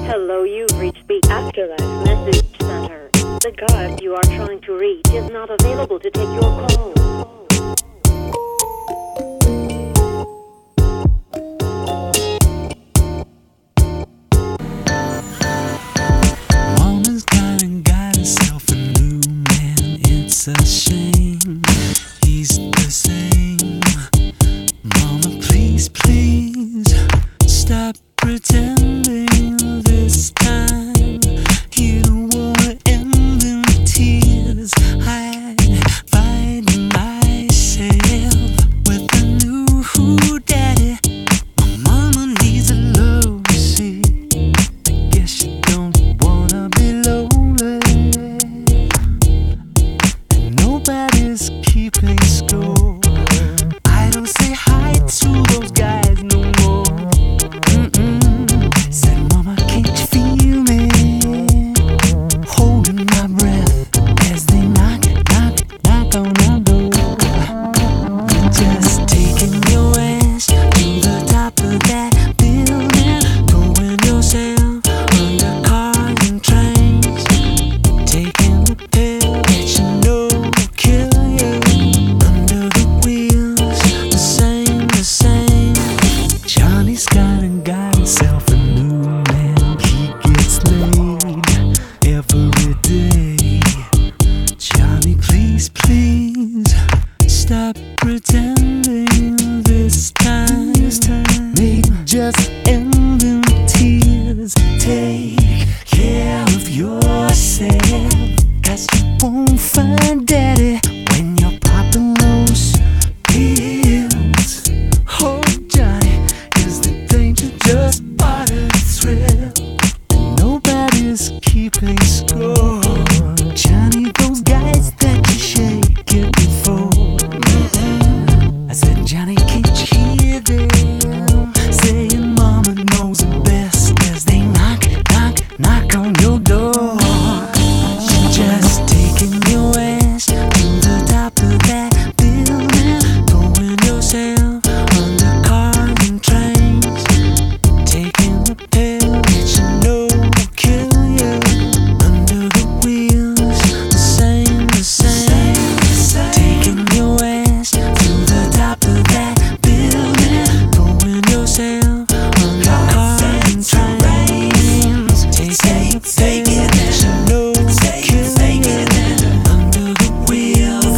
Hello, you've reached the Afterlife Message Center. The guard you are trying to reach is not available to take your call. Woman's got herself a new man. It's a shame he's the same. Mama, please, please stop pretending this time. You don't wanna end in tears. I find myself with a new daddy. My mama needs a love, you see. I guess you don't wanna be lonely, and nobody's keeping score. I don't say hi to those guys no more. Said, Mama, can't you feel me? Holding my breath as they knock on our door. You're just taking your ass to the top of that building, throwing yourself under cars and trains, taking the pill that you know will kill you. Under the wheels, the same. Johnny's got himself a new man. He gets laid every day. Johnny, please, please stop pretending this time. May just end in tears. Take care of yourself, 'cause you won't find daddy when you're popping those pills. Oh, Johnny, is the danger just part of the thrill? Nobody's keeping score. Johnny, those guys that you shake it before. I said, Johnny, can't you hear them saying Mama knows it best as they knock on your door? You're just taking your ass to the top of that building, throwing yourself under cars and trains, taking the pill that you know will kill you. Under the wheels, the same. Taking your ass to the top of that building, throwing yourself under cars and trains, taking the pill that you know will kill you. Under the wheels.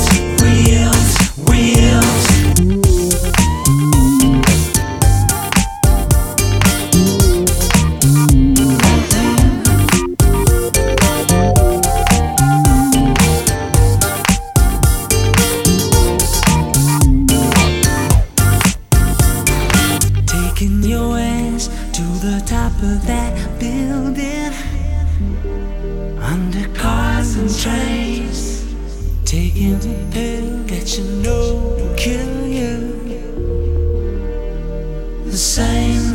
Taking your ass to the top of that building, under cars and trains, taking the pill that you know will kill you. The same.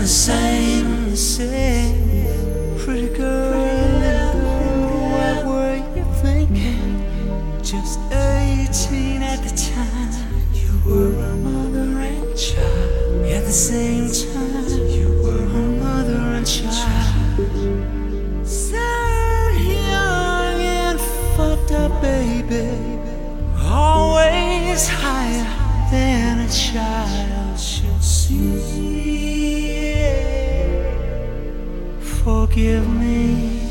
Pretty girl, what were you thinking? Just 18 at the time. You were a mother and child. At the same time, you were a mother and child. So young and fucked up, baby. Always higher than a child should see. Forgive me.